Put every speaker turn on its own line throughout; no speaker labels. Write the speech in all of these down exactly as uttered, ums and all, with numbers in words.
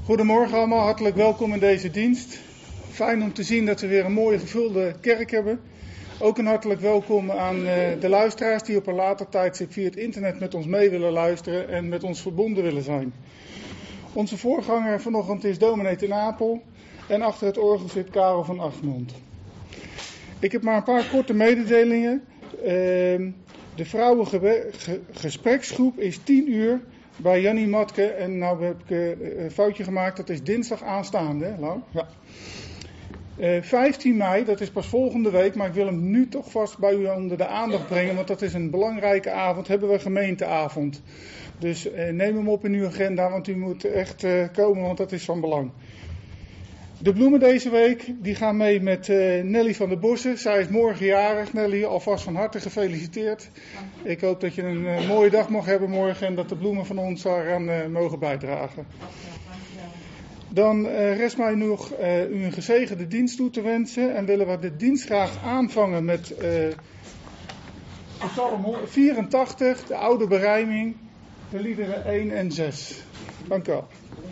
Goedemorgen allemaal, hartelijk welkom in deze dienst. Fijn om te zien dat we weer een mooie gevulde kerk hebben. Ook een hartelijk welkom aan uh, de luisteraars die op een later tijdstip via het internet met ons mee willen luisteren en met ons verbonden willen zijn. Onze voorganger vanochtend is dominee ten Apel en achter het orgel zit Karel van Achtmond. Ik heb maar een paar korte mededelingen. Uh, de vrouwengespreksgroep is tien uur bij Jannie Matke en nou heb ik uh, een foutje gemaakt, dat is dinsdag aanstaande. Hè, Lau? Ja. Uh, vijftien mei, dat is pas volgende week, maar ik wil hem nu toch vast bij u onder de aandacht brengen, want dat is een belangrijke avond, hebben we gemeenteavond. Dus uh, neem hem op in uw agenda, want u moet echt uh, komen, want dat is van belang. De bloemen deze week, die gaan mee met uh, Nelly van der Bossen. Zij is morgen jarig. Nelly, alvast van harte gefeliciteerd. Ik hoop dat je een uh, mooie dag mag hebben morgen en dat de bloemen van ons daaraan uh, mogen bijdragen. Dan uh, rest mij nog uh, u een gezegende dienst toe te wensen en willen we de dienst graag aanvangen met uh, Psalm vierentachtig, de oude berijming, de liederen één en zes. Dank u wel.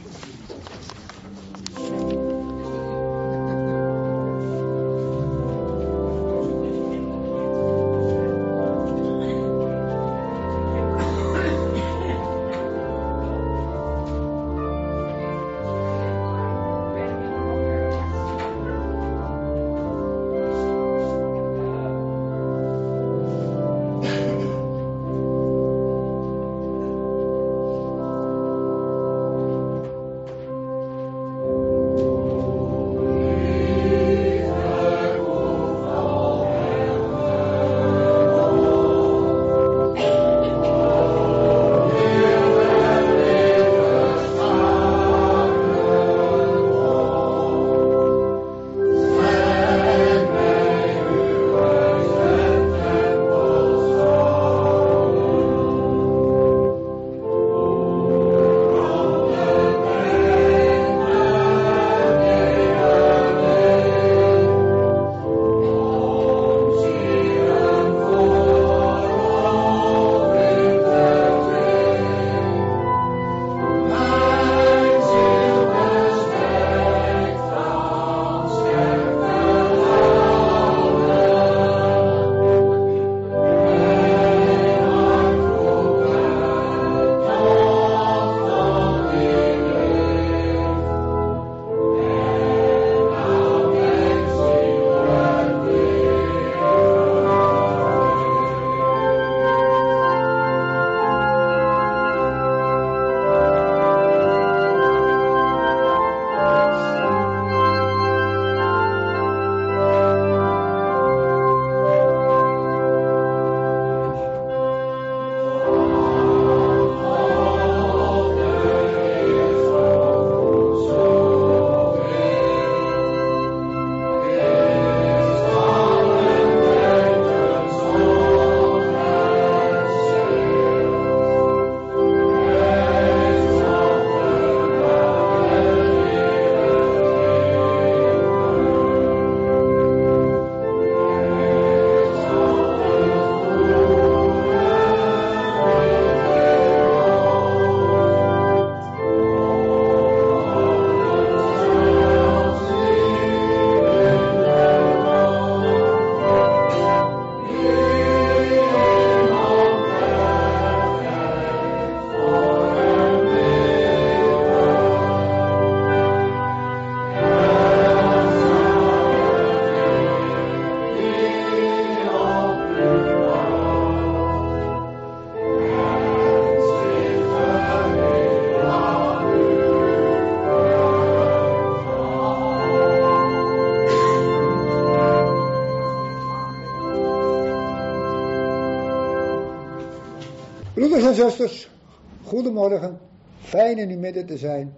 Broeders en zusters, goedemorgen, fijn in uw midden te zijn.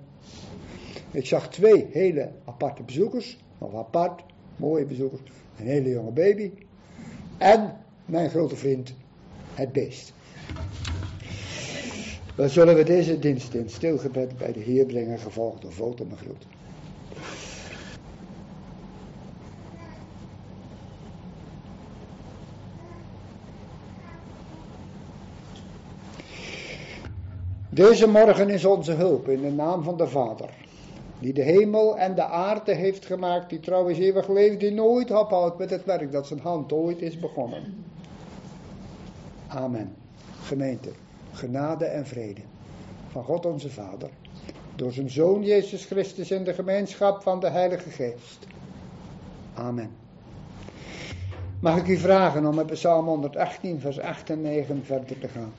Ik zag twee hele aparte bezoekers, nog apart, mooie bezoekers, een hele jonge baby en mijn grote vriend, het beest. Dan zullen we deze dienst in stilgebed bij de Heer brengen, gevolgd door votum en groet. Deze morgen is onze hulp in de naam van de Vader Die de hemel en de aarde heeft gemaakt, die trouwens eeuwig leeft, die nooit ophoudt met het werk dat zijn hand ooit is begonnen. Amen. Gemeente, genade en vrede van God onze Vader, door zijn Zoon Jezus Christus in de gemeenschap van de Heilige Geest. Amen. Mag ik u vragen om met Psalm honderdachttien vers acht en negen verder te gaan.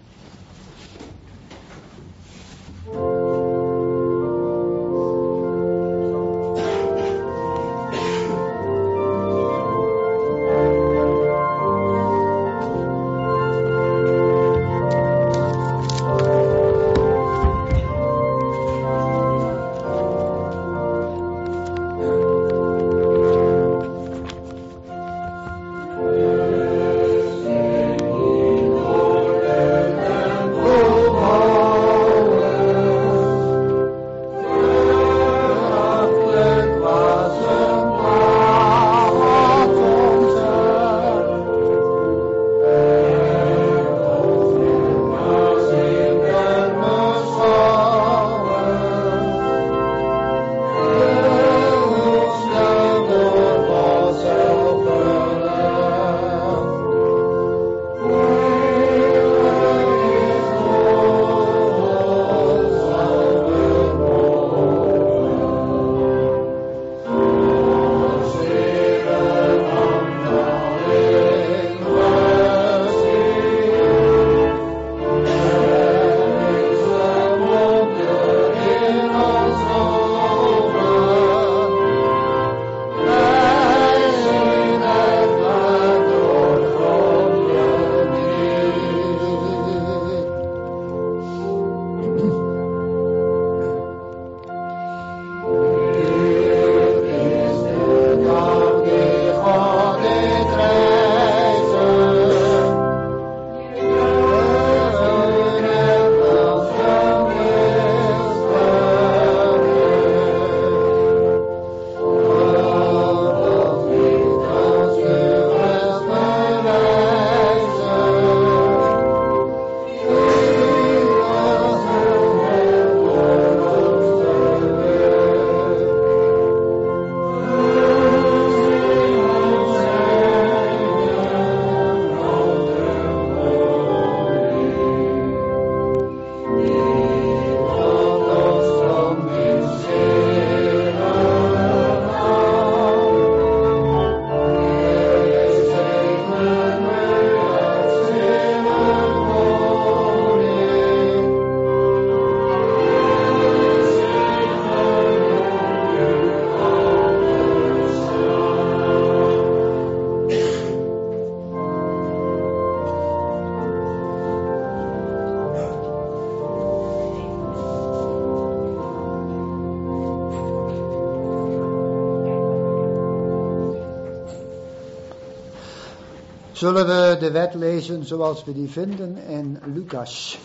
Zullen we de wet lezen zoals we die vinden in Lucas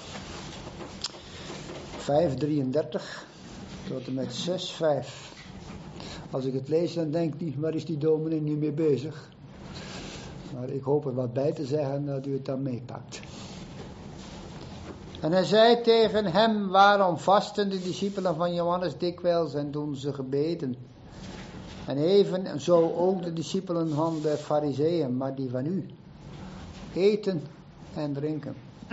vijf drieëndertig tot en met zes vijf. Als ik het lees dan denk ik niet, waar is die dominee nu mee bezig? Maar ik hoop er wat bij te zeggen dat u het dan meepakt. En hij zei tegen hem, waarom vasten de discipelen van Johannes dikwijls en doen ze gebeden? En even zo ook de discipelen van de Farizeeën, maar die van u, eten en drinken.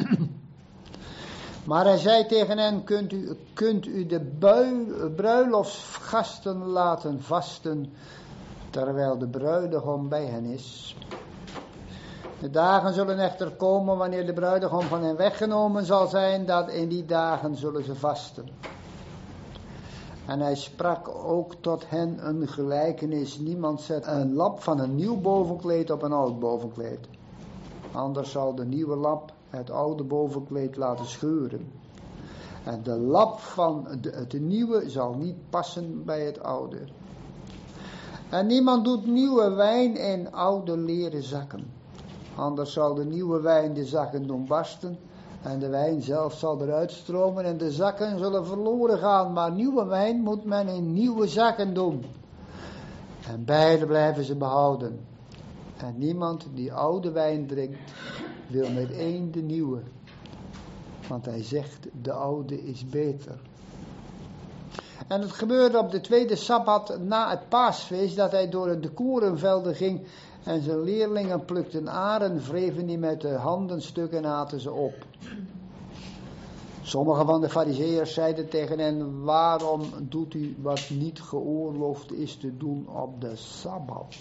Maar hij zei tegen hen, kunt u, kunt u de bui, bruiloftsgasten laten vasten, terwijl de bruidegom bij hen is? De dagen zullen echter komen wanneer de bruidegom van hen weggenomen zal zijn, dat in die dagen zullen ze vasten. En hij sprak ook tot hen een gelijkenis. Niemand zet een lap van een nieuw bovenkleed op een oud bovenkleed. Anders zal de nieuwe lap het oude bovenkleed laten scheuren. En de lap van de, het nieuwe zal niet passen bij het oude. En niemand doet nieuwe wijn in oude leren zakken. Anders zal de nieuwe wijn de zakken doen barsten. En de wijn zelf zal eruit stromen en de zakken zullen verloren gaan. Maar nieuwe wijn moet men in nieuwe zakken doen. En beide blijven ze behouden. En niemand die oude wijn drinkt, wil meteen de nieuwe. Want hij zegt, de oude is beter.
En het gebeurde op de tweede Sabbat na het paasfeest dat hij door de korenvelden ging en zijn leerlingen plukten aren, wreven die met de handen stukken en aten ze op. Sommige van de farizeeërs zeiden tegen hen, waarom doet u wat niet geoorloofd is te doen op de Sabbat?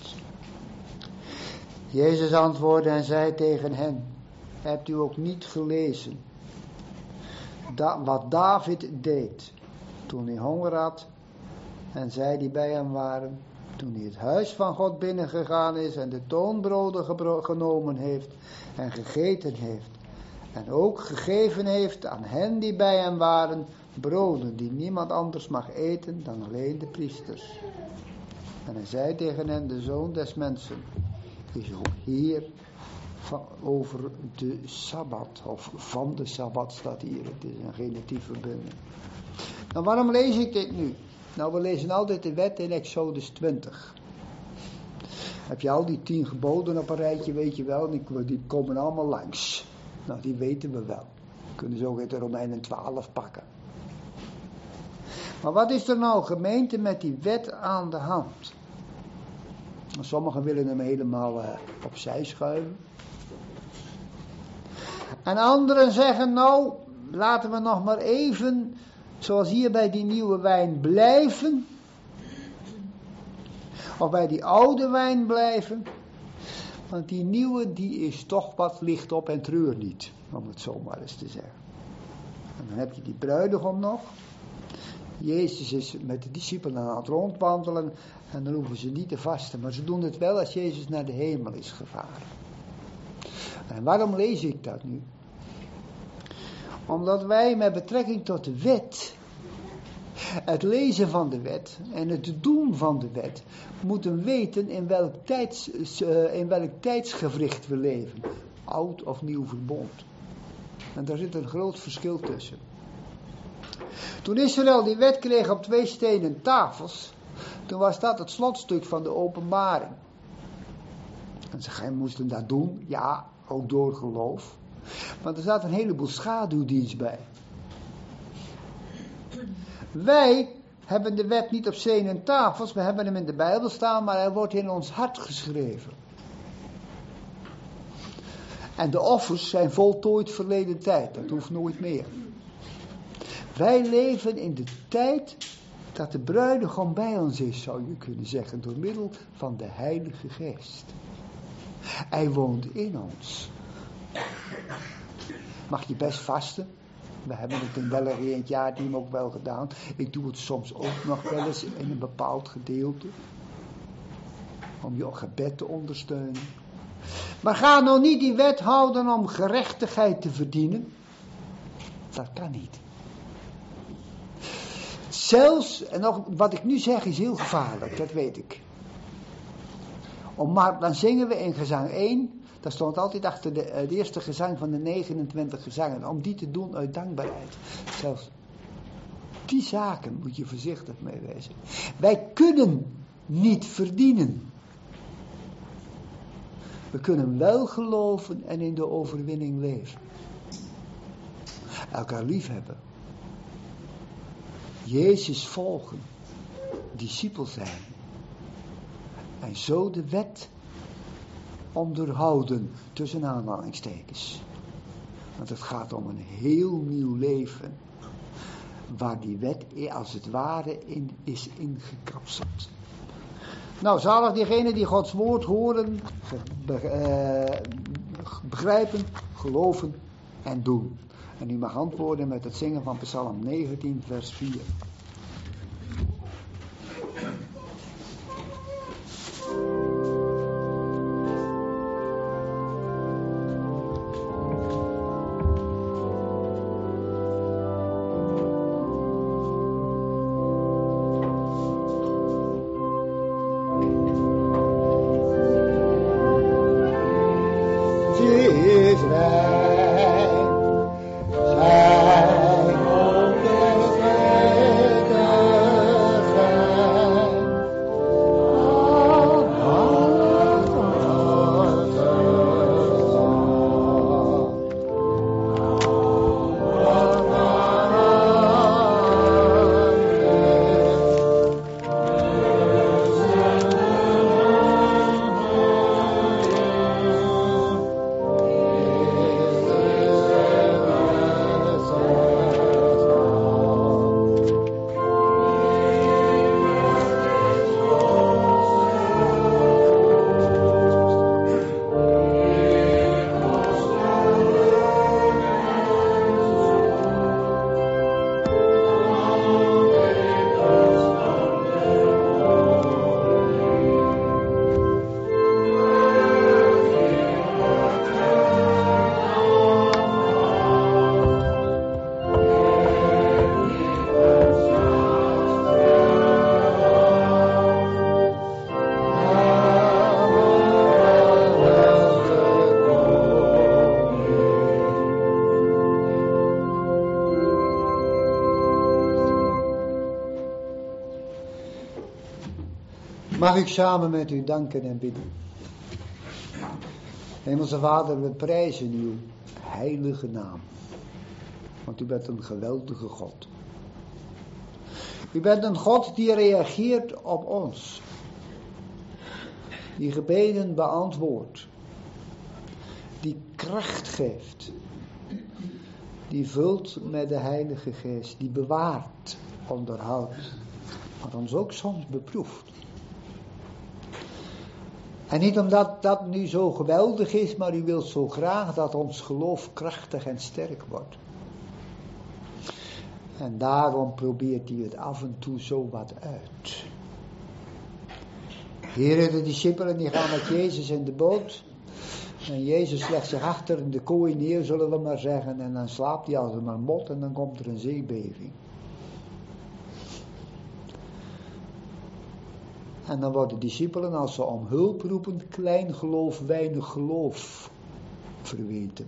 Jezus antwoordde en zei tegen hen, hebt u ook niet gelezen da- wat David deed toen hij honger had en zij die bij hem waren, toen hij het huis van God binnengegaan is en de toonbroden gebro- genomen heeft en gegeten heeft en ook gegeven heeft aan hen die bij hem waren, broden die niemand anders mag eten dan alleen de priesters. En hij zei tegen hen, de Zoon des Mensen is ook Heer van, over de Sabbat, of van de Sabbat staat hier, het is een genitief verbinding. Nou, waarom lees ik dit nu? Nou, we lezen altijd de wet in Exodus twintig. Heb je al die tien geboden op een rijtje, weet je wel, die, die komen allemaal langs. Nou, die weten we wel. We kunnen zo uit de Romeinen twaalf pakken. Maar wat is er nou gemeente met die wet aan de hand? Sommigen willen hem helemaal uh, opzij schuiven. En anderen zeggen, nou, laten we nog maar even, zoals hier bij die nieuwe wijn blijven. Of bij die oude wijn blijven. Want die nieuwe, die is toch wat licht op en treur niet. Om het zo maar eens te zeggen. En dan heb je die bruidegom nog. Jezus is met de discipelen aan het rondwandelen. En dan hoeven ze niet te vasten. Maar ze doen het wel als Jezus naar de hemel is gevaren. En waarom lees ik dat nu? Omdat wij met betrekking tot de wet, het lezen van de wet en het doen van de wet, moeten weten in welk, tijds, in welk tijdsgewricht we leven. Oud of nieuw verbond. En daar zit een groot verschil tussen. Toen Israël die wet kreeg op twee stenen tafels, toen was dat het slotstuk van de openbaring. En ze moesten dat doen, ja, ook door geloof. Maar er staat een heleboel schaduwdienst bij. Wij hebben de wet niet op stenen tafels, we hebben hem in de Bijbel staan, maar hij wordt in ons hart geschreven. En de offers zijn voltooid verleden tijd, dat hoeft nooit meer. Wij leven in de tijd dat de bruidegom bij ons is, zou je kunnen zeggen, door middel van de Heilige Geest. Hij woont in ons. Mag je best vasten? We hebben het in België in het jaarteam ook wel gedaan. Ik doe het soms ook nog wel eens in een bepaald gedeelte. Om je gebed te ondersteunen. Maar ga nou niet die wet houden om gerechtigheid te verdienen. Dat kan niet. Zelfs, en nog, wat ik nu zeg is heel gevaarlijk, dat weet ik. Om maar, dan zingen we in gezang één, daar stond altijd achter de, het eerste gezang van de negenentwintig gezangen, om die te doen uit dankbaarheid. Zelfs die zaken moet je voorzichtig mee wezen. Wij kunnen niet verdienen. We kunnen wel geloven en in de overwinning leven. Elkaar liefhebben. Jezus volgen. Discipel zijn. En zo de wet onderhouden, tussen aanhalingstekens. Want het gaat om een heel nieuw leven. Waar die wet als het ware in is ingekapseld. Nou, zalig diegenen die Gods woord horen, begrijpen, geloven en doen. En u mag antwoorden met het zingen van Psalm negentien, vers vier.
Zijn ook de
Mag ik samen met u danken en bidden. Hemelse Vader, we prijzen uw heilige naam. Want u bent een geweldige God. U bent een God die reageert op ons. Die gebeden beantwoordt. Die kracht geeft. Die vult met de Heilige Geest. Die bewaart, onderhoudt. Maar ons ook soms beproeft. En niet omdat dat nu zo geweldig is, maar u wilt zo graag dat ons geloof krachtig en sterk wordt. En daarom probeert hij het af en toe zo wat uit. Heren, de discipelen die gaan met Jezus in de boot. En Jezus legt zich achter in de kooi neer, zullen we maar zeggen. En dan slaapt hij als een marmot en dan komt er een zeebeving. En dan worden discipelen, als ze om hulp roepen, klein geloof, weinig geloof verweten.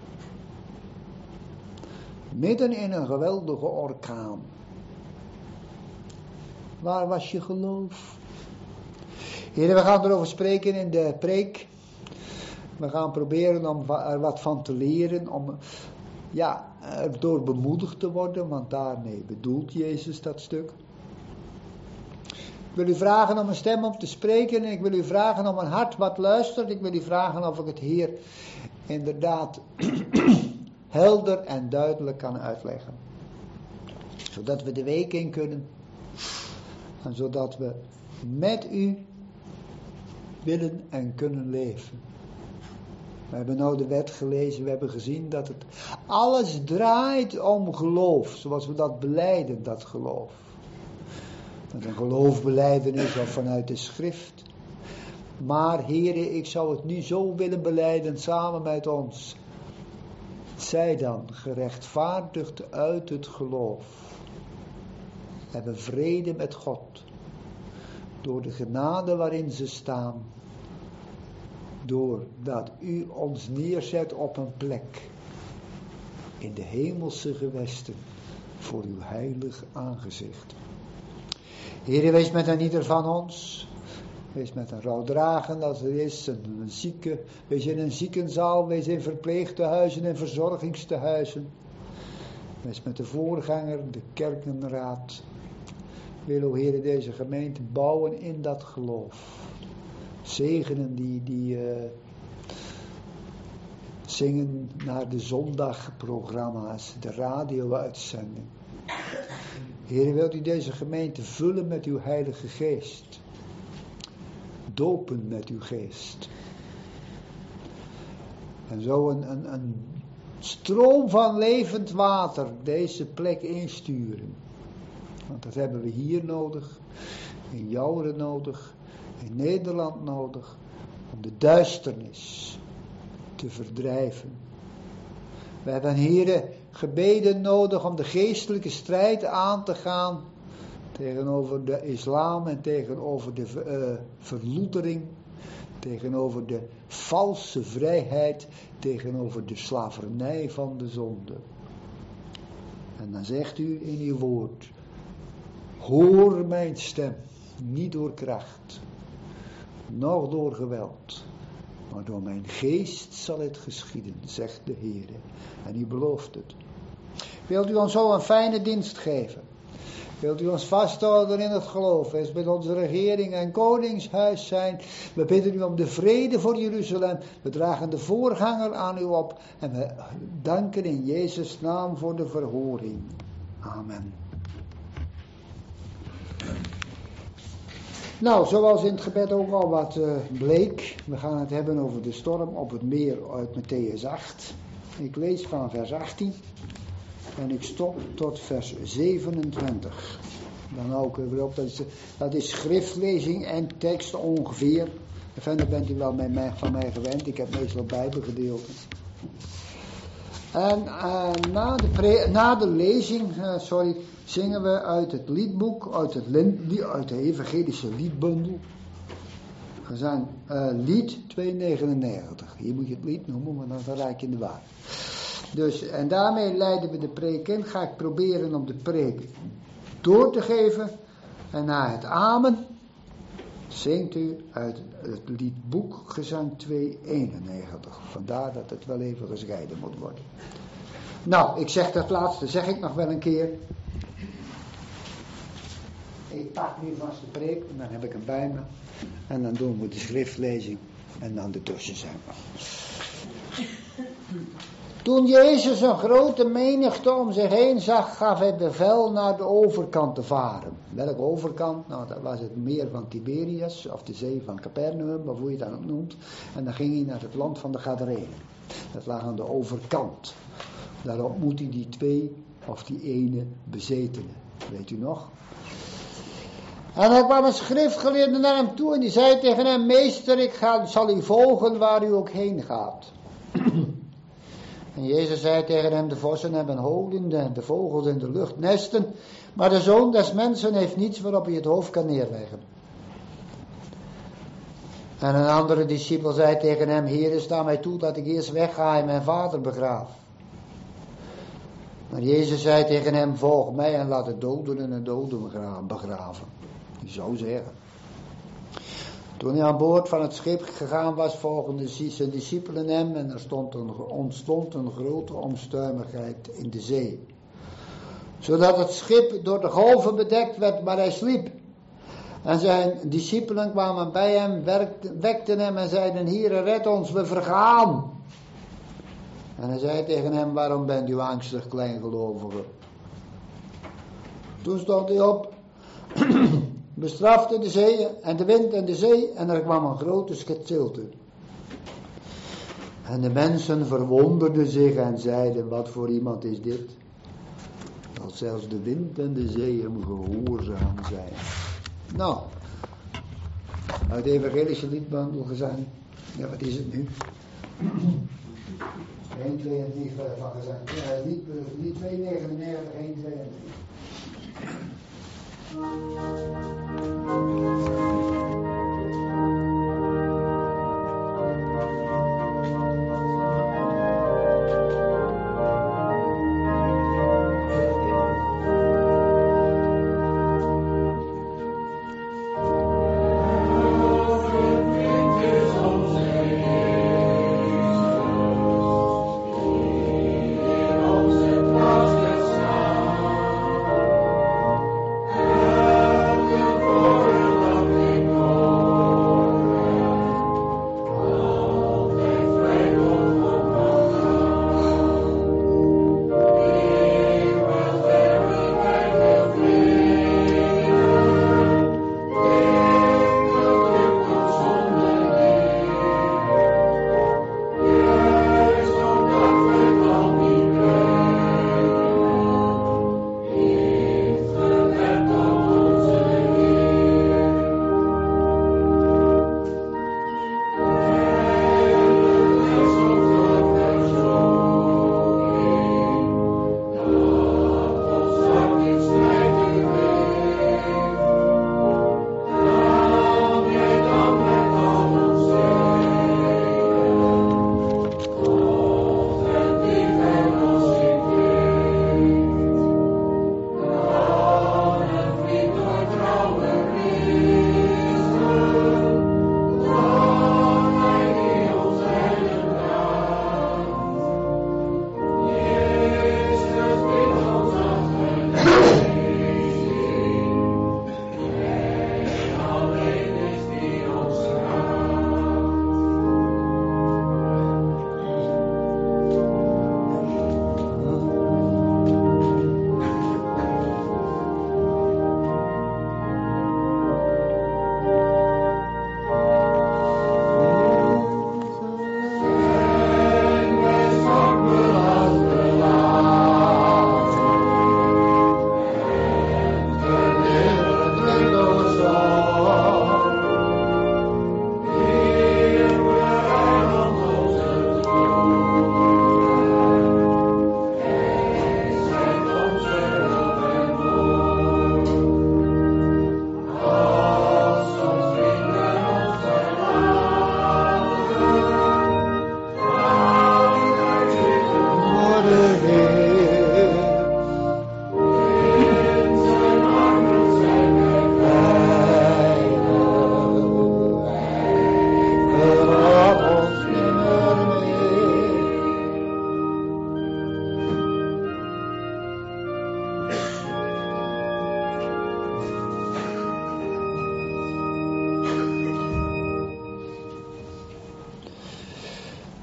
Midden in een geweldige orkaan. Waar was je geloof? Heren, we gaan erover spreken in de preek. We gaan proberen om er wat van te leren, om ja, erdoor bemoedigd te worden, want daarmee bedoelt Jezus dat stuk. Ik wil u vragen om een stem om te spreken en ik wil u vragen om een hart wat luistert. Ik wil u vragen of ik het hier inderdaad helder en duidelijk kan uitleggen. Zodat we de week in kunnen en zodat we met u willen en kunnen leven. We hebben nou de wet gelezen, we hebben gezien dat het alles draait om geloof, zoals we dat belijden, dat geloof. Dat een geloofbelijdenis of vanuit de schrift. Maar heren, ik zou het nu zo willen belijden samen met ons. Zij dan gerechtvaardigd uit het geloof. Hebben vrede met God. Door de genade waarin ze staan. Doordat u ons neerzet op een plek. In de hemelse gewesten. Voor uw heilig aangezicht. Heere, wees met een ieder van ons. Wees met een rouwdragen als er is, een, een zieke. Wees in een ziekenzaal, wees in verpleegtehuizen en verzorgingstehuizen. Wees met de voorganger, de kerkenraad. Wil, o Heere, deze gemeente bouwen in dat geloof. Zegenen die, die uh, zingen naar de zondagprogramma's, de radio-uitzending. Heer, wilt u deze gemeente vullen met uw heilige geest. Dopen met uw geest. En zo een, een, een stroom van levend water deze plek insturen. Want dat hebben we hier nodig. In Jouweren nodig. In Nederland nodig. Om de duisternis te verdrijven. We hebben, heren, gebeden nodig om de geestelijke strijd aan te gaan tegenover de islam en tegenover de uh, verloedering, tegenover de valse vrijheid, tegenover de slavernij van de zonde. En dan zegt u in uw woord, hoor mijn stem, niet door kracht, noch door geweld, maar door mijn geest zal het geschieden, zegt de Heer. En u belooft het. Wilt u ons zo een fijne dienst geven? Wilt u ons vasthouden in het geloof? Wees met onze regering en koningshuis zijn. We bidden u om de vrede voor Jeruzalem. We dragen de voorganger aan u op. En we danken in Jezus' naam voor de verhoring. Amen. Nou, zoals in het gebed ook al wat uh, bleek. We gaan het hebben over de storm op het meer uit Mattheüs acht. Ik lees van vers achttien. En ik stop tot vers zevenentwintig. Dan ook weer op, dat is, dat is schriftlezing en tekst ongeveer. En verder bent u wel met mij, van mij gewend. Ik heb meestal bijbelgedeelten. En uh, na, de pre, na de lezing, uh, sorry, zingen we uit het liedboek, uit, het, uit de evangelische liedbundel. Gezang uh, lied tweehonderdnegenennegentig. Hier moet je het lied noemen, maar dan raak je in de war. Dus, en daarmee leiden we de preek in. Ga ik proberen om de preek door te geven. En na het amen zingt u uit het liedboek Gezang tweehonderdeenennegentig. Vandaar dat het wel even gescheiden moet worden. Nou, ik zeg dat laatste, zeg ik nog wel een keer. Ik pak nu vast de preek, dan heb ik hem bij me. En dan doen we de schriftlezing en dan de tussen zijn we. Toen Jezus een grote menigte om zich heen zag, gaf hij bevel naar de overkant te varen. Welke overkant? Nou, dat was het meer van Tiberias, of de zee van Capernaum, of hoe je dat ook noemt. En dan ging hij naar het land van de Gadarenen. Dat lag aan de overkant. Daar ontmoet hij die twee, of die ene bezetenen. Weet u nog? En er kwam een schriftgeleerde naar hem toe en die zei tegen hem: Meester, ik ga, zal u volgen waar u ook heen gaat. En Jezus zei tegen hem: de vossen hebben holen, de, de vogels in de lucht nesten, maar de Zoon des Mensen heeft niets waarop hij het hoofd kan neerleggen. En een andere discipel zei tegen hem: Heer, sta mij toe dat ik eerst wegga en mijn vader begraaf. Maar Jezus zei tegen hem: volg mij en laat de doden en de doden begraven. Die zou zeggen. Toen hij aan boord van het schip gegaan was, volgden zijn discipelen hem en er stond een, ontstond een grote onstuimigheid in de zee. Zodat het schip door de golven bedekt werd, maar hij sliep. En zijn discipelen kwamen bij hem, werkten, wekten hem en zeiden: Heere, red ons, we vergaan. En hij zei tegen hem: waarom bent u angstig, kleingelovige? Toen stond hij op, bestrafte de zee en de wind en de zee en er kwam een grote stilte. En de mensen verwonderden zich en zeiden: wat voor iemand is dit? Dat zelfs de wind en de zee hem gehoorzaam zijn. Nou, uit de evangelische liedbundel gezang. Ja, wat is het nu? één, twee en drie van gezang. Ja, lied, lied tweehonderdnegenennegentig, één, twee en drie.
Ah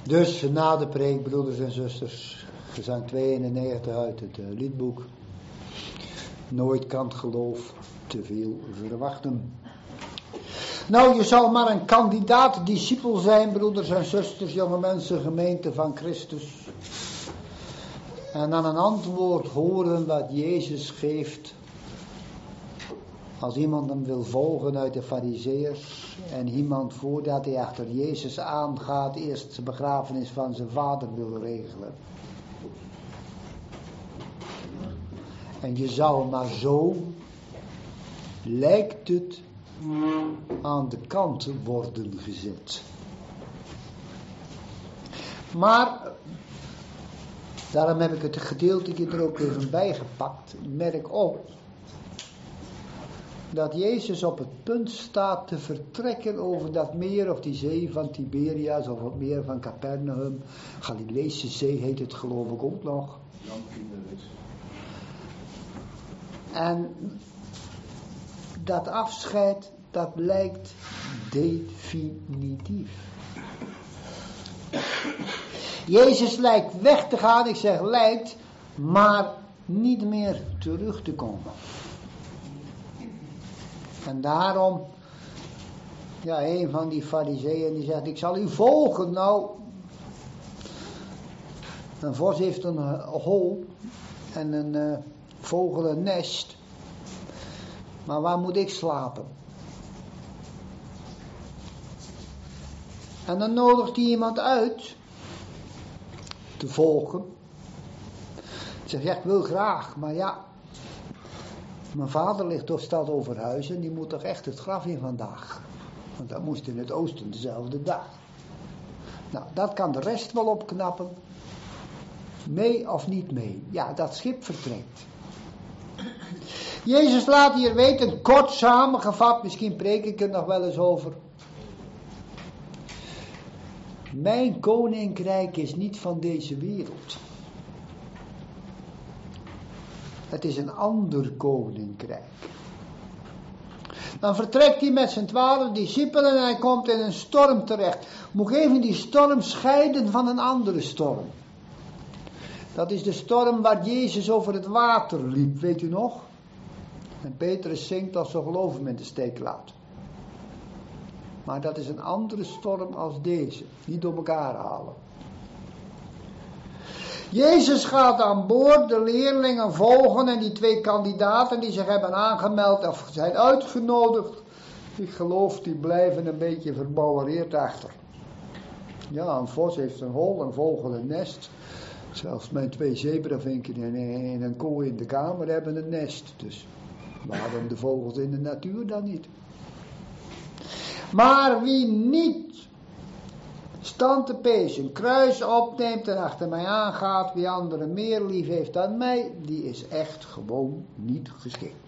Dus na de preek, broeders en zusters, gezang tweeënnegentig uit het uh, liedboek. Nooit kan het geloof te veel verwachten. Nou, je zal maar een kandidaat discipel zijn, broeders en zusters, jonge mensen, gemeente van Christus. En dan een antwoord horen wat Jezus geeft. Als iemand hem wil volgen uit de Farizeeërs en iemand voordat hij achter Jezus aangaat eerst de begrafenis van zijn vader wil regelen. En je zou maar zo, lijkt het, aan de kant worden gezet. Maar, daarom heb ik het gedeeltje er ook even bij gepakt. Merk op dat Jezus op het punt staat te vertrekken over dat meer of die zee van Tiberias of het meer van Capernaum. Galileese zee heet het geloof ik ook nog. En dat afscheid, dat lijkt definitief. Jezus lijkt weg te gaan, ik zeg lijkt, maar niet meer terug te komen. En daarom, ja, een van die farizeeën die zegt, ik zal u volgen. Nou, een vos heeft een hol en een uh, vogel een nest. Maar waar moet ik slapen? En dan nodigt hij iemand uit te volgen. Hij zegt, ja, ik wil graag, maar ja, mijn vader ligt toch stad over huis en die moet toch echt het graf in vandaag. Want dat moest in het oosten dezelfde dag. Nou, dat kan de rest wel opknappen. Mee of niet mee. Ja, dat schip vertrekt. Jezus laat hier weten, kort samengevat, misschien preek ik er nog wel eens over. Mijn koninkrijk is niet van deze wereld. Het is een ander koninkrijk. Dan vertrekt hij met zijn twaalf discipelen en hij komt in een storm terecht. Moet ik even die storm scheiden van een andere storm. Dat is de storm waar Jezus over het water liep, weet u nog? En Petrus zingt als ze geloof hem in de steek laat. Maar dat is een andere storm als deze. Niet door elkaar halen. Jezus gaat aan boord, de leerlingen volgen en die twee kandidaten die zich hebben aangemeld of zijn uitgenodigd. Ik geloof die blijven een beetje verbouwereerd achter. Ja, een vos heeft een hol, een vogel een nest. Zelfs mijn twee zebravinken en een kooi in de kamer hebben een nest. Dus waarom de vogels in de natuur dan niet? Maar wie niet stand te pees, een kruis opneemt en achter mij aangaat, wie anderen meer lief heeft dan mij, die is echt gewoon niet geschikt.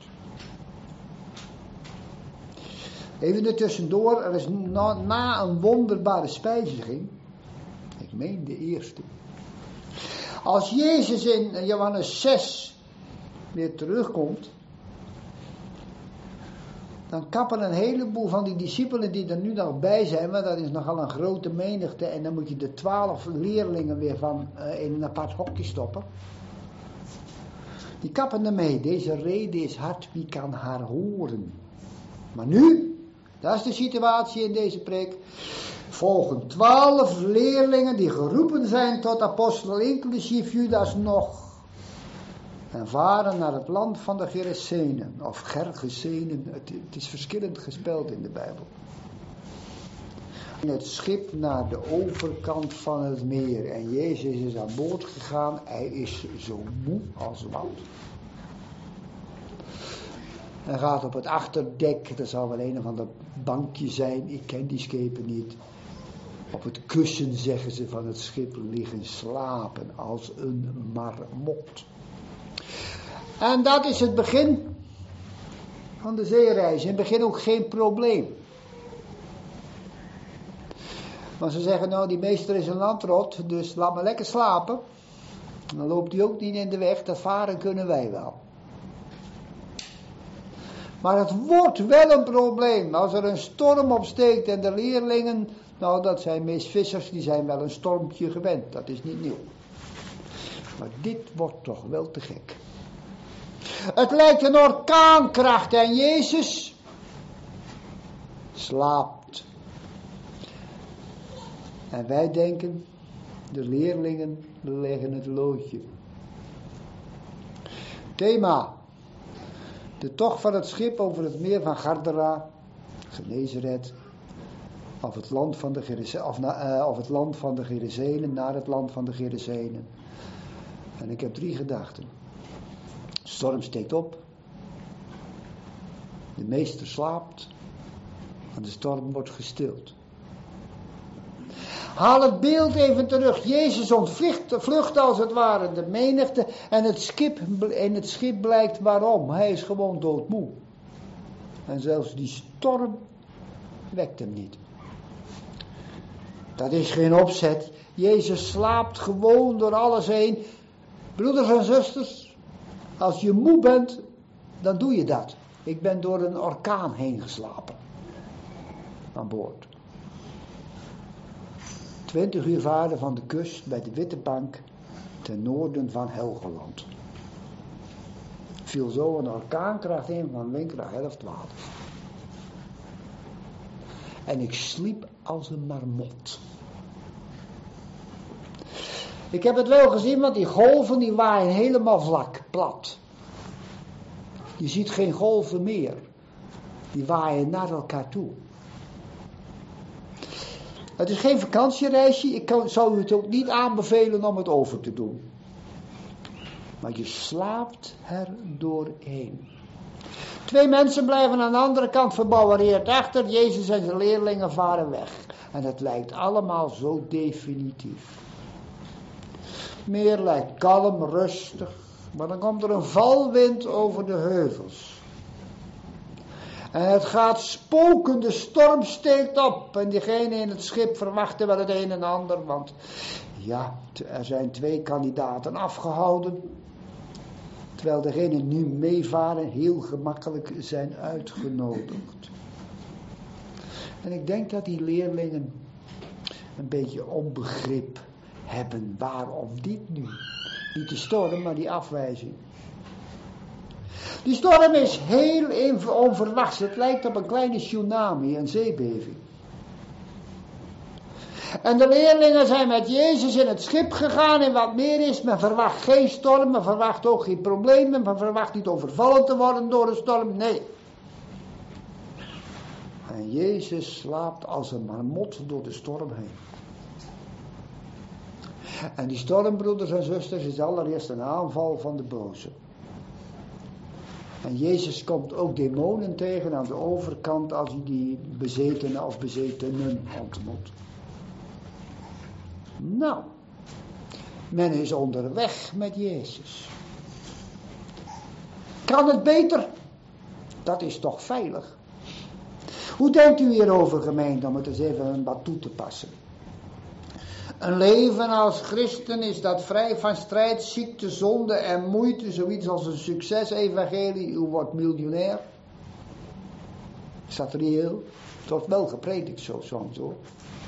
Even er tussendoor, er is na, na een wonderbare spijziging, ik meen de eerste. Als Jezus in Johannes zes weer terugkomt, dan kappen een heleboel van die discipelen die er nu nog bij zijn, maar dat is nogal een grote menigte, en dan moet je de twaalf leerlingen weer van uh, in een apart hokje stoppen. Die kappen ermee, deze rede is hard, wie kan haar horen? Maar nu, dat is de situatie in deze preek, volgen twaalf leerlingen die geroepen zijn tot apostelen, inclusief Judas nog. En varen naar het land van de Gerasenen, of Gergesenen, het, het is verschillend gespeld in de Bijbel. In het schip naar de overkant van het meer. En Jezus is aan boord gegaan, hij is zo moe als wat. Hij gaat op het achterdek, dat zal wel een of ander bankje zijn, ik ken die schepen niet. Op het kussen, zeggen ze, van het schip liggen slapen als een marmot. En dat is het begin van de zeereis. In het begin ook geen probleem. Maar ze zeggen, nou, die meester is een landrot, dus laat maar lekker slapen. En dan loopt hij ook niet in de weg, dat varen kunnen wij wel. Maar het wordt wel een probleem. Als er een storm opsteekt en de leerlingen Nou, dat zijn meest vissers, die zijn wel een stormpje gewend. Dat is niet nieuw. Maar dit wordt toch wel te gek. Het lijkt een orkaankracht en Jezus slaapt. En wij denken, de leerlingen leggen het loodje. Thema. De tocht van het schip over het meer van Gadara, Genezeret, of het land van de Gereze, of, uh, of het land van de Gerizenen, naar het land van de Gerizenen. En ik heb drie gedachten. De storm steekt op. De meester slaapt. En de storm wordt gestild. Haal het beeld even terug. Jezus ontvlucht vlucht als het ware de menigte. En het schip, en het schip blijkt waarom. Hij is gewoon doodmoe. En zelfs die storm wekt hem niet. Dat is geen opzet. Jezus slaapt gewoon door alles heen. Broeders en zusters, als je moe bent, dan doe je dat. Ik ben door een orkaan heen geslapen. Aan boord. Twintig uur varen van de kust bij de Witte Bank ten noorden van Helgoland. Viel zo een orkaankracht in van windkracht elf, twaalf. En ik sliep als een marmot. Ik heb het wel gezien, want die golven die waaien helemaal vlak, plat. Je ziet geen golven meer. Die waaien naar elkaar toe. Het is geen vakantiereisje. Ik kan, zou u het ook niet aanbevelen om het over te doen. Maar je slaapt er doorheen. Twee mensen blijven aan de andere kant verbouwereerd achter. Jezus en zijn leerlingen varen weg. En het lijkt allemaal zo definitief. Meer lijkt kalm, rustig. Maar dan komt er een valwind over de heuvels. En het gaat spoken, de storm steekt op. En diegene in het schip verwachten wel het een en ander. Want ja, er zijn twee kandidaten afgehouden. Terwijl degenen nu meevaren heel gemakkelijk zijn uitgenodigd. En ik denk dat die leerlingen een beetje onbegrip hebben. Waarom dit nu? Niet de storm, maar die afwijzing. Die storm is heel onverwachts. Het lijkt op een kleine tsunami, een zeebeving. En de leerlingen zijn met Jezus in het schip gegaan en wat meer is, men verwacht geen storm, men verwacht ook geen problemen, men verwacht niet overvallen te worden door een storm, nee. En Jezus slaapt als een marmot door de storm heen. En die storm, broeders en zusters, is allereerst een aanval van de boze. En Jezus komt ook demonen tegen aan de overkant als hij die bezetenen of bezetenen ontmoet. Nou, men is onderweg met Jezus. Kan het beter? Dat is toch veilig? Hoe denkt u hierover, gemeente, om het eens even wat toe te passen? Een leven als christen, is dat vrij van strijd, ziekte, zonde en moeite, zoiets als een succesevangelie, u wordt miljonair. Is dat reëel? Het wordt wel gepredikt zo soms hoor.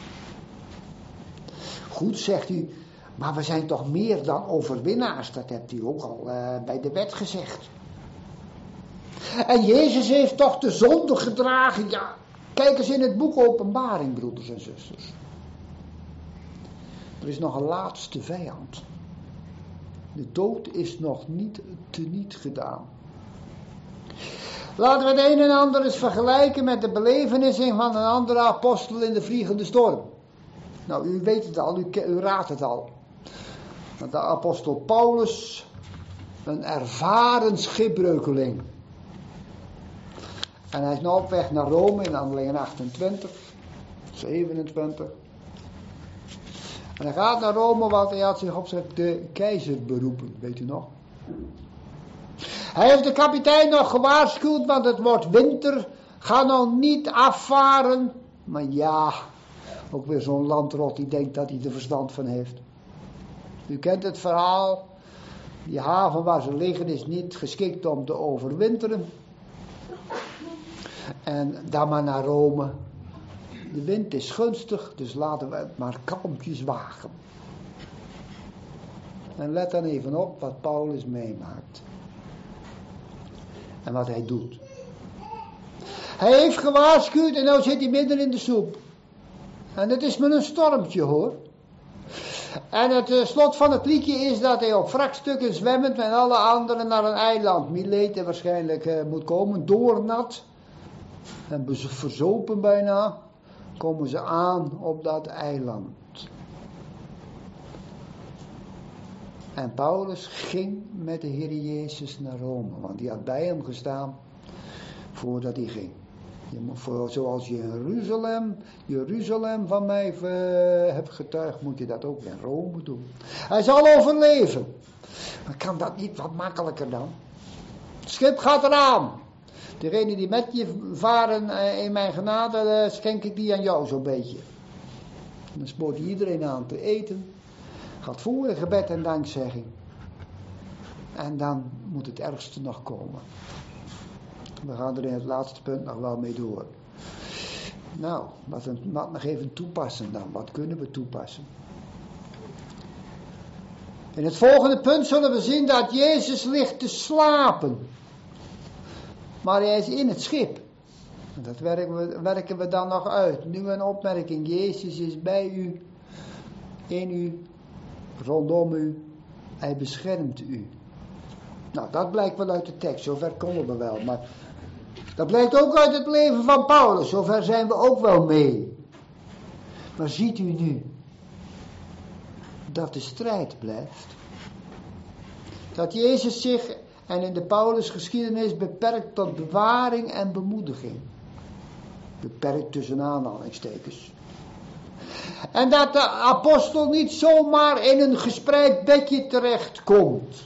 Goed, zegt u, maar we zijn toch meer dan overwinnaars, dat hebt u ook al uh, bij de wet gezegd. En Jezus heeft toch de zonde gedragen, ja, kijk eens in het boek Openbaring, broeders en zusters. Er is nog een laatste vijand. De dood is nog niet teniet gedaan. Laten we het een en ander eens vergelijken met de belevenissen van een andere apostel in de vliegende storm. Nou, u weet het al, u, u raadt het al. Want de apostel Paulus, een ervaren schipbreukeling. En hij is nou op weg naar Rome in Handelingen achtentwintig, zevenentwintig. En hij gaat naar Rome, want hij had zich op zich de keizer beroepen, weet u nog? Hij heeft de kapitein nog gewaarschuwd, want het wordt winter. Ga nou niet afvaren. Maar ja, ook weer zo'n landrot die denkt dat hij er verstand van heeft. U kent het verhaal. Die haven waar ze liggen is niet geschikt om te overwinteren. En dan maar naar Rome. De wind is gunstig, dus laten we het maar kalmpjes wagen. En let dan even op wat Paulus meemaakt. En wat hij doet. Hij heeft gewaarschuwd en nu zit hij midden in de soep. En het is met een stormtje hoor. En het uh, slot van het liedje is dat hij op wrakstukken zwemmend met alle anderen naar een eiland, Mileten waarschijnlijk, uh, moet komen, doornat. En verzopen bijna, komen ze aan op dat eiland. En Paulus ging met de Heer Jezus naar Rome, want die had bij hem gestaan voordat hij ging. Je moet voor, zoals je in Jeruzalem, Jeruzalem van mij uh, hebt getuigd, moet je dat ook in Rome doen. Hij zal overleven. Maar kan dat niet wat makkelijker dan? Het schip gaat eraan. Degenen die met je varen uh, in mijn genade, uh, schenk ik die aan jou zo'n beetje. En dan spoort hij iedereen aan te eten. Gaat voor in gebed en dankzegging. En dan moet het ergste nog komen. We gaan er in het laatste punt nog wel mee door. Nou, wat, een, wat nog even toepassen dan. Wat kunnen we toepassen? In het volgende punt zullen we zien dat Jezus ligt te slapen. Maar hij is in het schip. En dat werken we, werken we dan nog uit. Nu een opmerking. Jezus is bij u, in u, rondom u. Hij beschermt u. Nou, dat blijkt wel uit de tekst. Zover komen we wel. Maar dat blijkt ook uit het leven van Paulus. Zover zijn we ook wel mee. Maar ziet u nu dat de strijd blijft? Dat Jezus zich en in de Paulusgeschiedenis beperkt tot bewaring en bemoediging. Beperkt tussen aanhalingstekens. En dat de apostel niet zomaar in een gespreid bedje terechtkomt.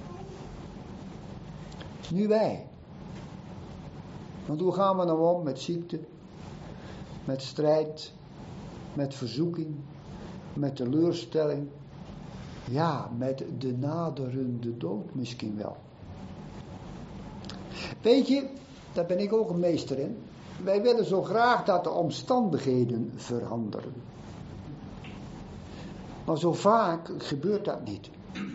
Nu wij. Want hoe gaan we nou om met ziekte, met strijd, met verzoeking, met teleurstelling, ja, met de naderende dood misschien wel. Weet je, daar ben ik ook een meester in. Wij willen zo graag dat de omstandigheden veranderen. Maar zo vaak gebeurt dat niet.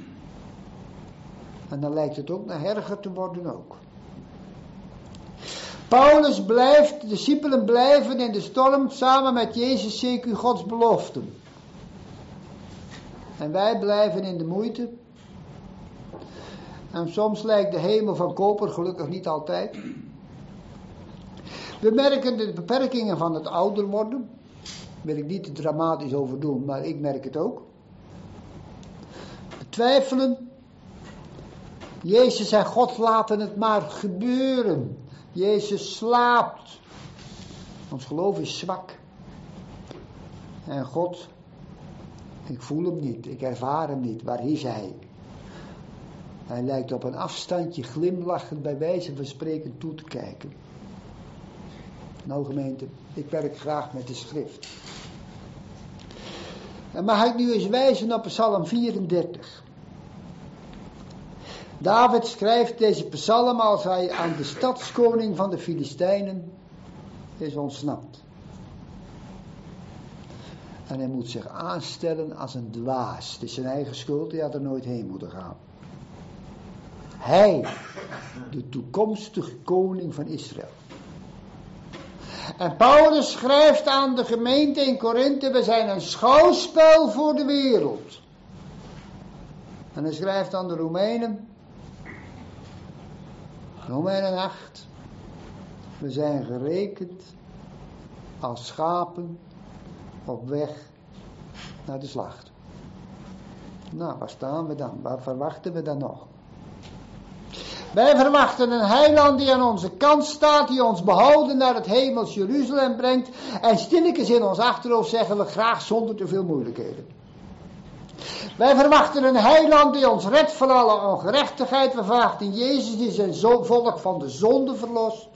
En dan lijkt het ook naar erger te worden ook. Paulus blijft, de discipelen blijven in de storm samen met Jezus C Q Gods beloften. En wij blijven in de moeite. En soms lijkt de hemel van koper, gelukkig niet altijd. We merken de beperkingen van het ouder worden. Daar wil ik niet te dramatisch over doen, maar ik merk het ook. We twijfelen. Jezus en God laten het maar gebeuren. Jezus slaapt. Ons geloof is zwak. En God, ik voel hem niet, ik ervaar hem niet. Waar is hij? Hij lijkt op een afstandje glimlachend bij wijze van spreken toe te kijken. Nou gemeente, ik werk graag met de schrift. En mag ik nu eens wijzen op Psalm vierendertig. David schrijft deze psalm als hij aan de stadskoning van de Filistijnen is ontsnapt. En hij moet zich aanstellen als een dwaas. Het is zijn eigen schuld, hij had er nooit heen moeten gaan. Hij, de toekomstige koning van Israël. En Paulus schrijft aan de gemeente in Korinthe, we zijn een schouwspel voor de wereld. En hij schrijft aan de Romeinen, Romeinen acht, we zijn gerekend als schapen op weg naar de slacht. Nou, waar staan we dan? Waar verwachten we dan nog? Wij verwachten een heiland die aan onze kant staat, die ons behouden naar het hemels Jeruzalem brengt. En stilletjes in ons achterhoofd zeggen we graag zonder te veel moeilijkheden. Wij verwachten een heiland die ons redt van alle ongerechtigheid. We verwachten Jezus die zijn volk van de zonde verlost.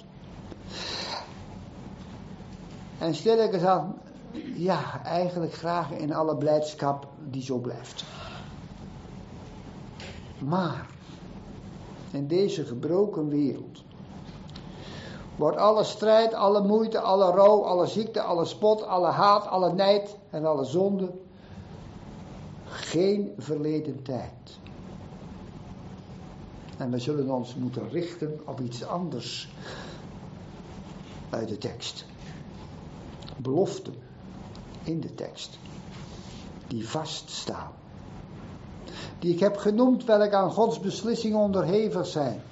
En stilletjes aan, ja, eigenlijk graag in alle blijdschap die zo blijft. Maar in deze gebroken wereld wordt alle strijd, alle moeite, alle rouw, alle ziekte, alle spot, alle haat, alle nijd en alle zonde geen verleden tijd. En we zullen ons moeten richten op iets anders uit de tekst. Beloften in de tekst die vaststaan. Die ik heb genoemd, welke aan Gods beslissing onderhevig zijn.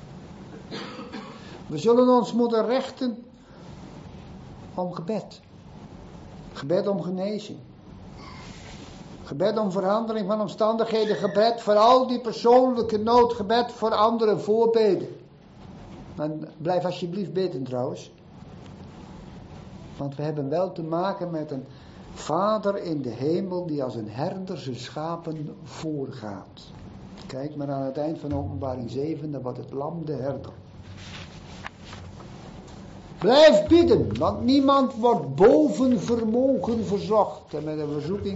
We zullen ons moeten richten om gebed. Gebed om genezing. Gebed om verandering van omstandigheden. Gebed voor al die persoonlijke nood. Gebed voor anderen, voorbeden. En blijf alsjeblieft bidden trouwens. Want we hebben wel te maken met een Vader in de hemel die als een herder zijn schapen voorgaat. Kijk maar aan het eind van Openbaring zeven, dan wordt het lam de herder. Blijf bidden, want niemand wordt boven vermogen verzocht. En met een verzoeking,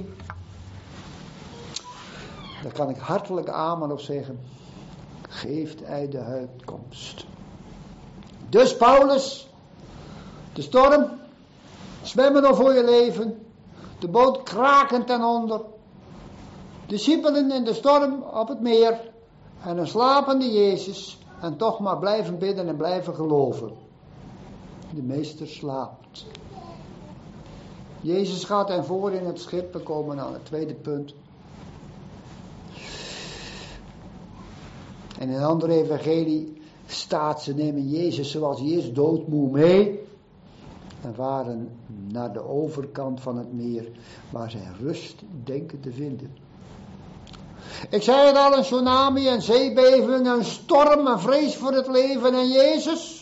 daar kan ik hartelijk amen op zeggen, geeft hij de uitkomst. Dus Paulus, de storm, zwemmen nog voor je leven, de boot krakend ten onder, discipelen in de storm op het meer en een slapende Jezus en toch maar blijven bidden en blijven geloven. De meester slaapt. Jezus gaat hen voor in het schip. We komen aan het tweede punt. En in een andere evangelie staat, ze nemen Jezus zoals hij is doodmoe mee en varen naar de overkant van het meer waar zij rust denken te vinden. Ik zei het al, een tsunami, een zeebeving, een storm, een vrees voor het leven en Jezus.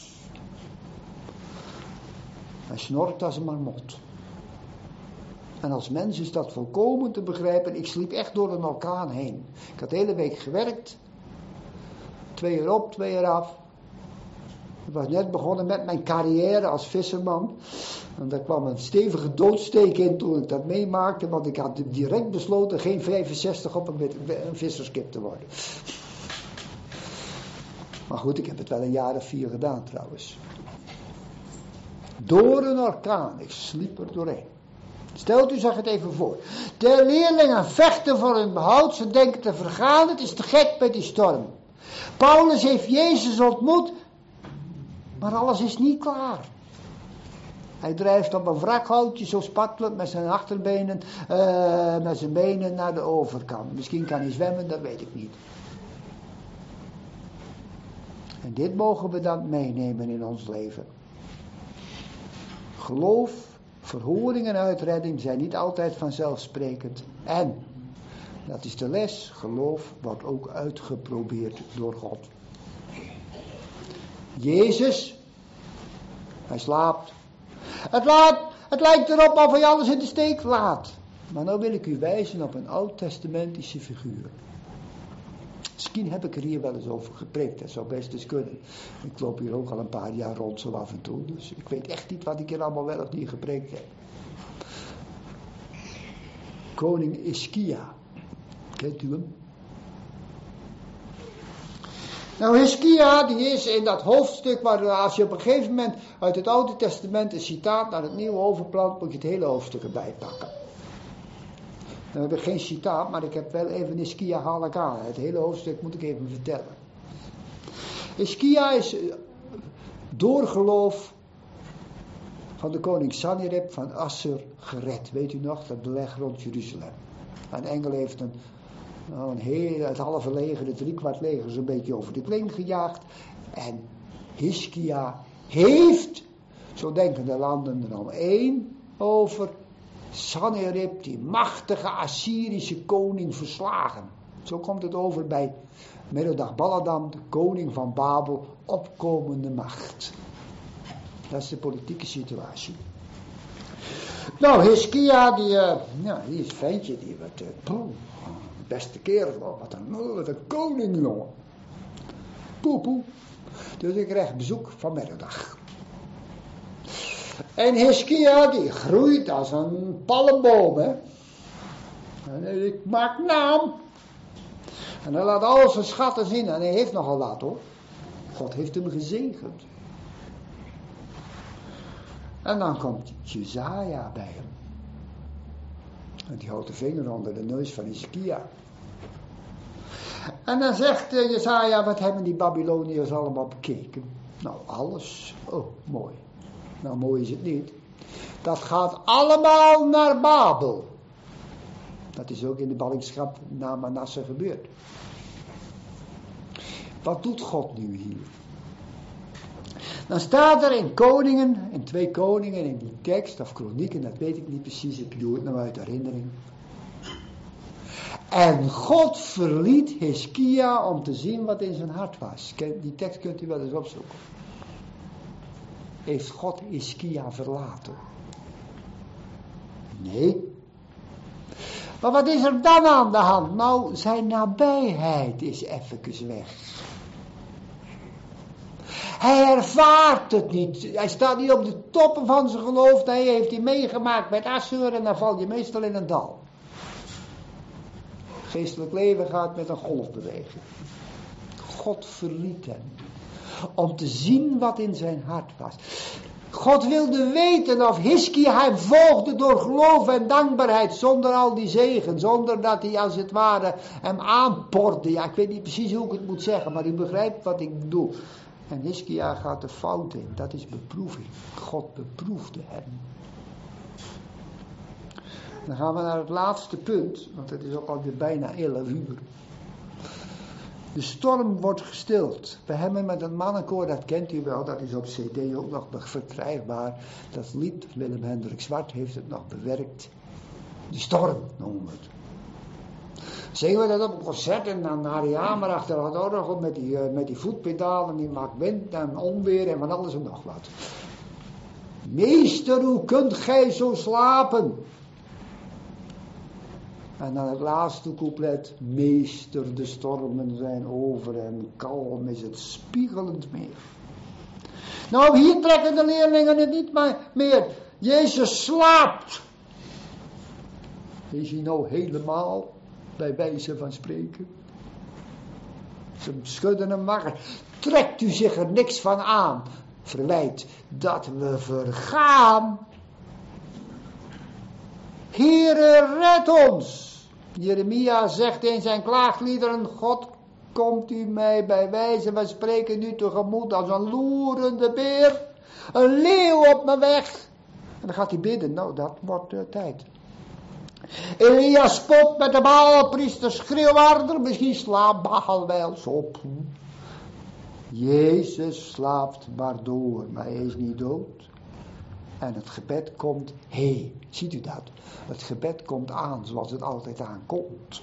Hij snorkt als een marmot. En als mens is dat volkomen te begrijpen. Ik sliep echt door een orkaan heen. Ik had de hele week gewerkt. Twee uur op, twee uur af. Ik was net begonnen met mijn carrière als visserman. En daar kwam een stevige doodsteek in toen ik dat meemaakte. Want ik had direct besloten geen vijfenzestig op een, een visserskip te worden. Maar goed, ik heb het wel een jaar of vier gedaan trouwens. Door een orkaan. Ik sliep er doorheen. Stelt u zich het even voor. De leerlingen vechten voor hun behoud. Ze denken te vergaan. Het is te gek met die storm. Paulus heeft Jezus ontmoet. Maar alles is niet klaar. Hij drijft op een wrakhoutje zo spattelend met zijn achterbenen. Uh, met zijn benen naar de overkant. Misschien kan hij zwemmen, dat weet ik niet. En dit mogen we dan meenemen in ons leven. Geloof, verhoring en uitredding zijn niet altijd vanzelfsprekend. En, dat is de les, geloof wordt ook uitgeprobeerd door God. Jezus, hij slaapt. Het, laat, het lijkt erop of hij alles in de steek laat. Maar nou wil ik u wijzen op een oud-testamentische figuur. Misschien heb ik er hier wel eens over gepreekt, dat zou best eens kunnen. Ik loop hier ook al een paar jaar rond zo af en toe, dus ik weet echt niet wat ik hier allemaal wel of niet gepreekt heb. Koning Hiskia, kent u hem? Nou, Hiskia, die is in dat hoofdstuk waar als je op een gegeven moment uit het Oude Testament een citaat naar het Nieuwe overplant, moet je het hele hoofdstuk erbij pakken. Dan heb ik geen citaat, maar ik heb wel even Hiskia haal ik aan. Het hele hoofdstuk moet ik even vertellen. Hiskia is door geloof van de koning Sanherib van Assur gered. Weet u nog, dat beleg rond Jeruzalem. Een engel heeft een, nou een hele, het halve leger, het driekwart leger zo'n beetje over de kling gejaagd. En Hiskia heeft, zo denken de landen er al één, over Sanherib, die machtige Assyrische koning, verslagen. Zo komt het over bij Merodach-Baladan, de koning van Babel, opkomende macht. Dat is de politieke situatie. Nou, Hiskia, die, uh, ja, die is ventje, die wordt, uh, poeh, beste kerel, wat een, wat een koning, jongen. Poeh, poeh. Dus ik krijg bezoek van Merodach. En Hiskia, die groeit als een palmboom, hè. En ik maak naam. En hij laat al zijn schatten zien. En hij heeft nogal wat, hoor. God heeft hem gezegend. En dan komt Jesaja bij hem. En die houdt de vinger onder de neus van Hiskia. En dan zegt uh, Jesaja, wat hebben die Babyloniërs allemaal bekeken? Nou, alles. Oh, mooi. Nou, mooi is het niet. Dat gaat allemaal naar Babel. Dat is ook in de ballingschap na Manasse gebeurd. Wat doet God nu hier? Dan staat er in Koningen, in twee Koningen, in die tekst, of Kronieken, dat weet ik niet precies, ik doe het nou uit herinnering. En God verliet Hiskia om te zien wat in zijn hart was. Die tekst kunt u wel eens opzoeken. Heeft God Hiskia verlaten? Nee. Maar wat is er dan aan de hand? Nou, zijn nabijheid is even weg. Hij ervaart het niet. Hij staat niet op de toppen van zijn geloof. Hij heeft hij meegemaakt met Assur en dan val je meestal in een dal. Het geestelijk leven gaat met een golfbeweging. God verliet hem. Om te zien wat in zijn hart was. God wilde weten of Hiskia hem volgde door geloof en dankbaarheid. Zonder al die zegen. Zonder dat hij als het ware hem aanporde. Ja, ik weet niet precies hoe ik het moet zeggen. Maar u begrijpt wat ik bedoel. En Hiskia gaat de fout in. Dat is beproeving. God beproefde hem. Dan gaan we naar het laatste punt. Want het is ook alweer bijna elf uur. De storm wordt gestild. We hebben met een mannenkoor, dat kent u wel, dat is op cd ook nog verkrijgbaar. Dat lied, Willem Hendrik Zwart heeft het nog bewerkt. De storm noemen we het. Zingen we dat op een concert en dan Harry Hamer achter het orgel met die, uh, met die voetpedalen, die maakt wind en onweer en van alles en nog wat. Meester, hoe kunt gij zo slapen? En dan het laatste couplet. Meester, de stormen zijn over en kalm is het spiegelend meer. Nou, hier trekken de leerlingen het niet meer. Jezus slaapt. Is hij nou helemaal bij wijze van spreken? Ze schudden hem wakker. Trekt u zich er niks van aan. Verwijt dat we vergaan. Heere, red ons. Jeremia zegt in zijn klaagliederen, God, komt u mij bij wijze van spreken nu tegemoet als een loerende beer, een leeuw op mijn weg. En dan gaat hij bidden, nou dat wordt de tijd. Elia spot met de Baalpriester, schreeuwharder, misschien slaapt Baal wel op. Jezus slaapt maar door, maar hij is niet dood. En het gebed komt, hé, hey, ziet u dat? Het gebed komt aan zoals het altijd aankomt.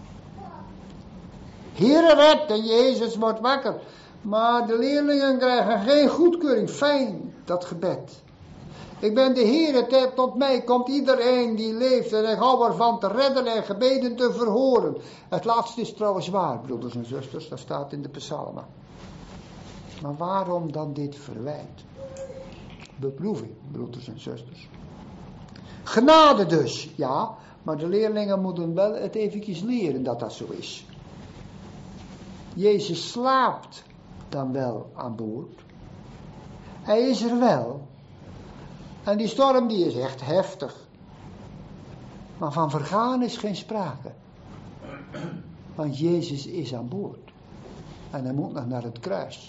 Heere red, en Jezus wordt wakker. Maar de leerlingen krijgen geen goedkeuring. Fijn, dat gebed. Ik ben de Heere, tot mij komt iedereen die leeft en ik hou ervan te redden en gebeden te verhoren. Het laatste is trouwens waar, broeders en zusters, dat staat in de psalmen. Maar waarom dan dit verwijt? Beproeving, broeders en zusters. Genade dus, ja, maar de leerlingen moeten wel het eventjes leren dat dat zo is. Jezus slaapt dan wel aan boord. Hij is er wel. En die storm die is echt heftig. Maar van vergaan is geen sprake. Want Jezus is aan boord. En hij moet nog naar het kruis.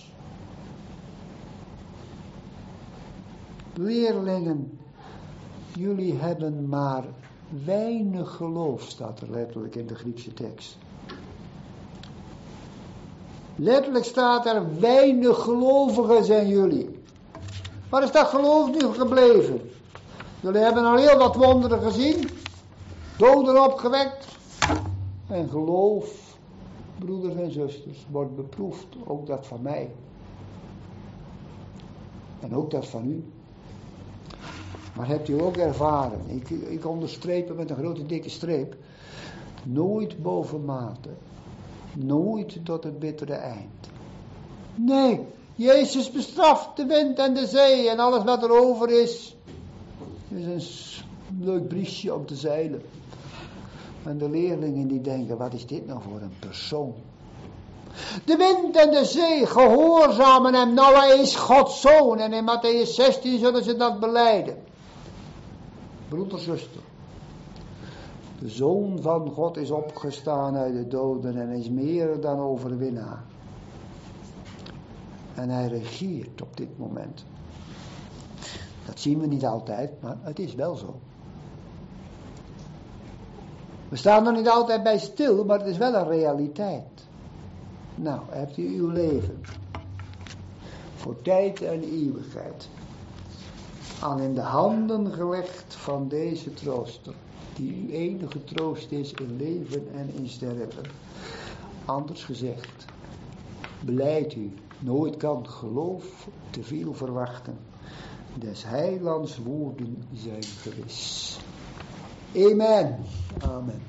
Leerlingen, jullie hebben maar weinig geloof, staat er letterlijk in de Griekse tekst. Letterlijk staat er, weinig gelovigen zijn jullie. Waar is dat geloof nu gebleven? Jullie hebben al heel wat wonderen gezien, doden opgewekt. En geloof, broeders en zusters, wordt beproefd, ook dat van mij. En ook dat van u. Maar hebt u ook ervaren, ik, ik onderstreep het met een grote dikke streep, nooit bovenmate, nooit tot het bittere eind. Nee, Jezus bestraft de wind en de zee en alles wat er over is, is een leuk briesje om te zeilen. En de leerlingen die denken, wat is dit nou voor een persoon? De wind en de zee gehoorzamen hem. Nou, hij is Gods zoon. En in Mattheüs zestien zullen ze dat belijden. Broeder, zuster. De Zoon van God is opgestaan uit de doden en is meer dan overwinnaar. En hij regeert op dit moment. Dat zien we niet altijd, maar het is wel zo. We staan er niet altijd bij stil, maar het is wel een realiteit. Nou, hebt u uw leven voor tijd en eeuwigheid aan in de handen gelegd van deze trooster, die uw enige troost is in leven en in sterven. Anders gezegd, belijdt u, nooit kan geloof te veel verwachten. Des heilands woorden zijn gewis. Amen. Amen.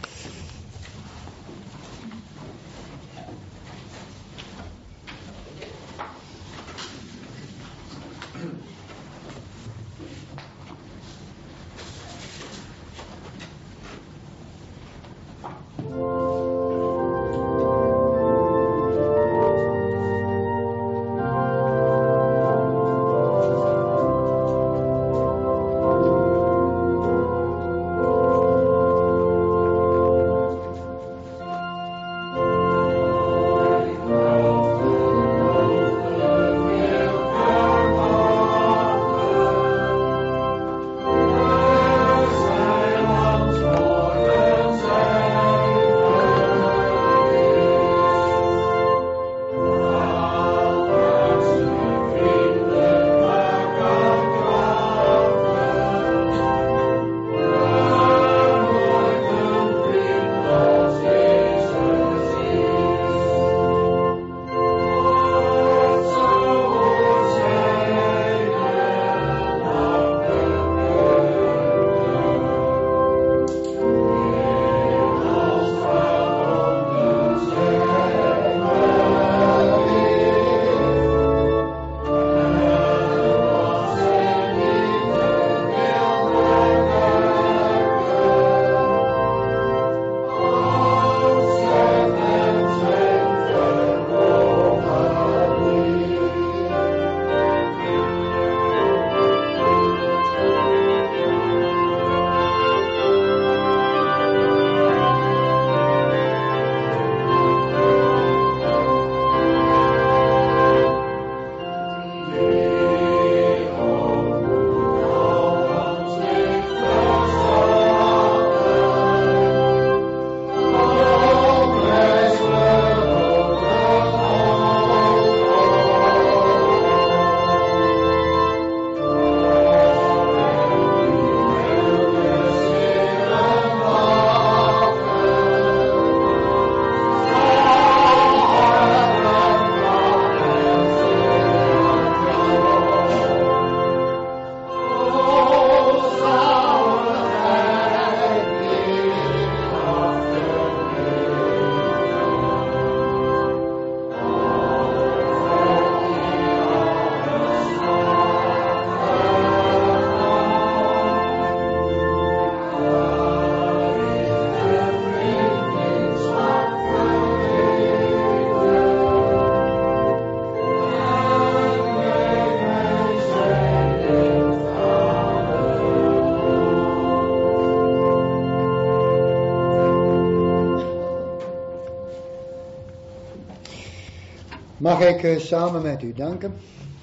Mag ik uh, samen met u danken.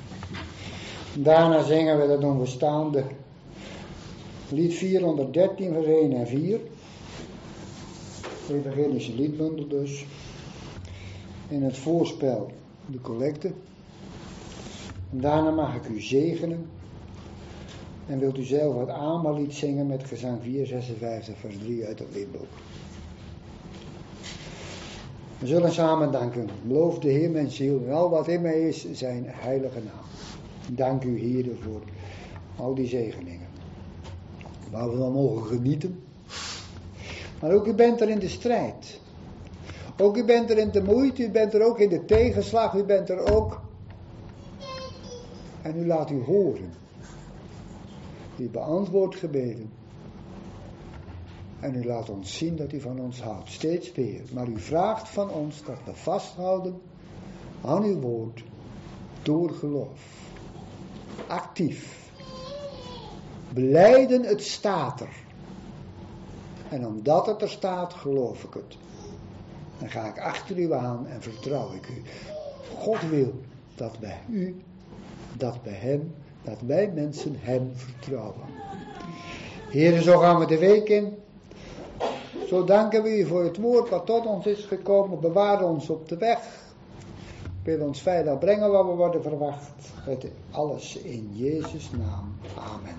Daarna zingen we dat onbestaande lied vierhonderddertien vers één en vier. De evangelische liedbundel dus. In het voorspel de collecte. En daarna mag ik u zegenen. En wilt u zelf het aanbalied zingen met gezang vierhonderdzesenvijftig vers drie uit het liedboek. We zullen samen danken. Beloof de Heer mijn ziel en al wat in mij is zijn heilige naam. Dank u Heer voor al die zegeningen. Waar we dan mogen genieten. Maar ook u bent er in de strijd. Ook u bent er in de moeite. U bent er ook in de tegenslag. U bent er ook. En u laat u horen. U beantwoordt gebeden.
En u laat ons zien dat u van ons houdt, steeds weer. Maar u vraagt van ons dat we vasthouden aan uw woord door geloof. Actief. Belijden, het staat er. En omdat het er staat, geloof ik het. Dan ga ik achter u aan en vertrouw ik u. God wil dat bij u, dat bij hem, dat wij mensen hem vertrouwen. Heer, zo gaan we de week in. Zo danken we u voor het woord wat tot ons is gekomen. Bewaar ons op de weg. Wil ons veilig brengen waar we worden verwacht. Het alles in Jezus' naam. Amen.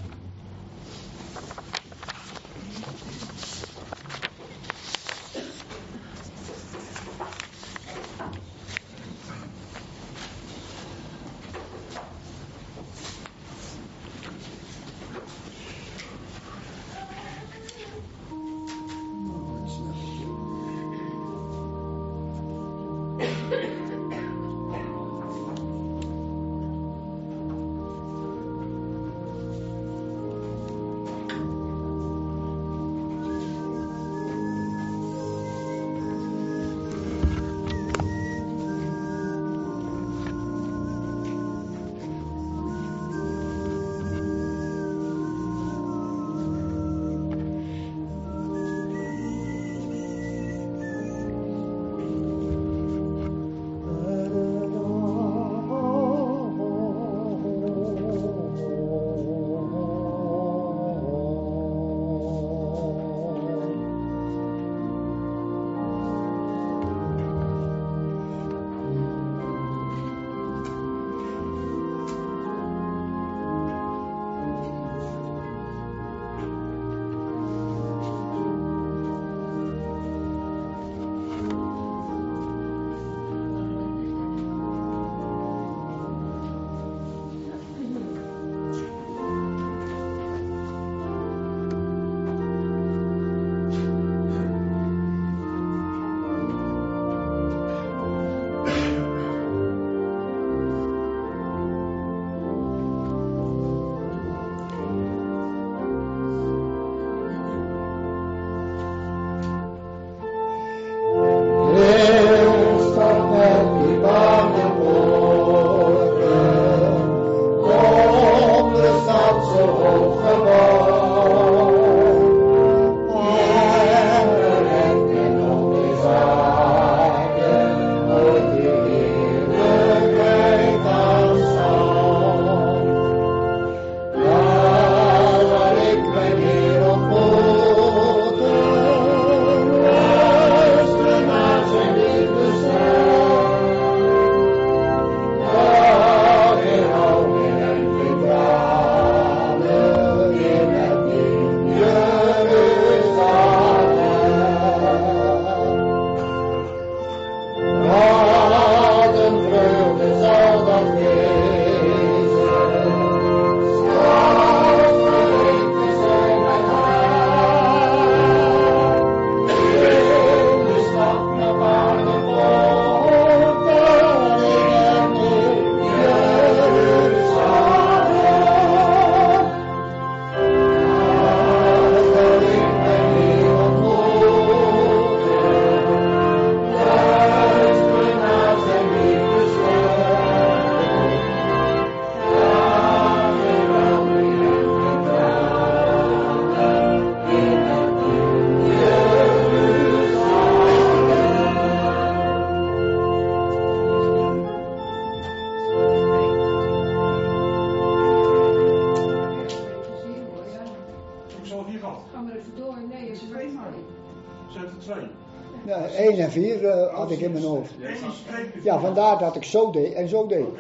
Ja, één en vier uh, had ik in mijn hoofd. Ja, vandaar dat ik zo deed en zo deed.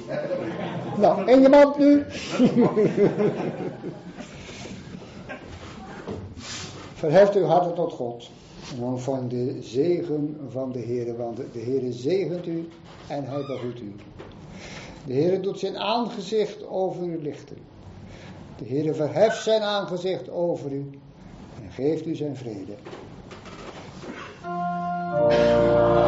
Nou, en je mand nu. Verheft uw harten tot God. En dan van de zegen van de Heer. Want de Heer zegent u en hij behoedt u. De Heer doet zijn aangezicht over u lichten. De Heer verheft zijn aangezicht over u en geeft u zijn vrede.